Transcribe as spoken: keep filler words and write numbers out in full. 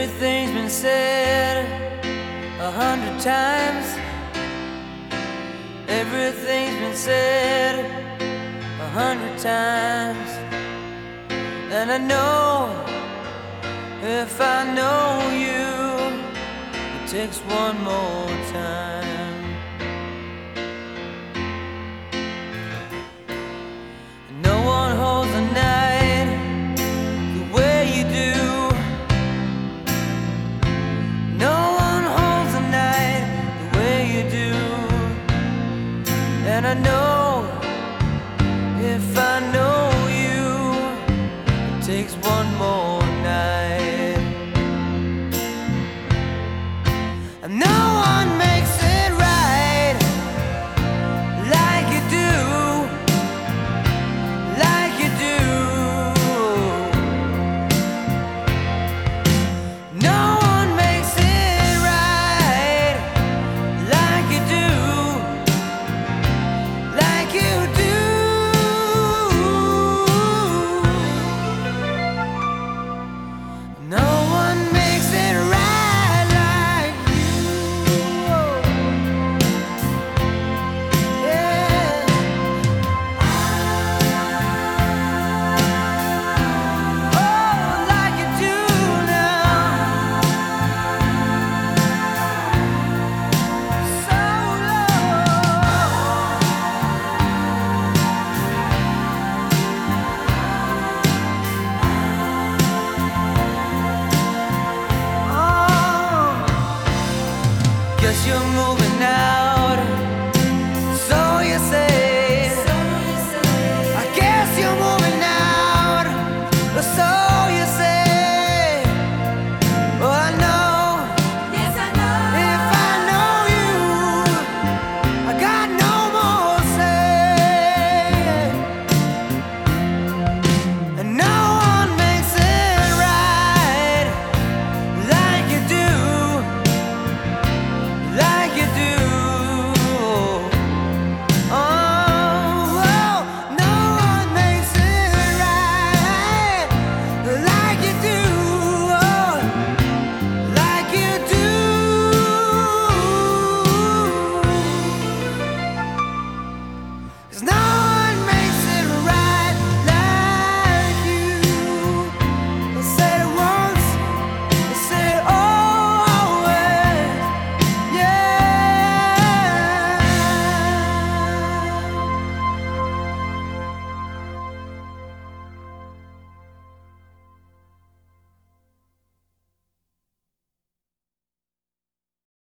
Everything's been said a hundred times. Everything's been said a hundred times. And I know if I know you, it takes one more time. No one holds the night the way you do. No one holds the night the way you do. And I know if I know you, it takes one more night. And no one makes it right like you do, like you do. No one makes it right like you do, like you do. No one makes it right like you. Yeah. Oh, like you do now. So low. Oh, guess you're